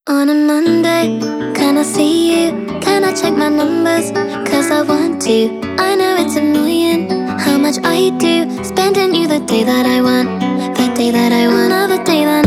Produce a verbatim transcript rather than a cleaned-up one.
On a Monday, can I see you? Can I check my numbers? Cause I want to. I know it's annoying how much I do, spending you the day that I want, the day that I want, another day that